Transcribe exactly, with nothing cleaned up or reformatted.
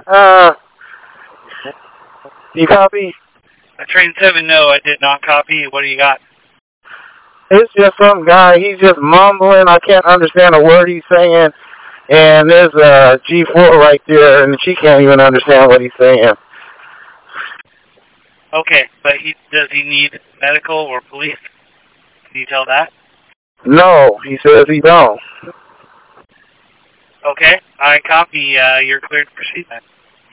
Uh, you copy? Uh, Train seven, no, I did not copy. What do you got? It's just some guy. He's just mumbling. I can't understand a word he's saying. And there's a G four right there, and she can't even understand what he's saying. Okay, but he does he need medical or police? Can you tell that? No, he says he don't. Okay, I copy. Uh, you're cleared to proceed then.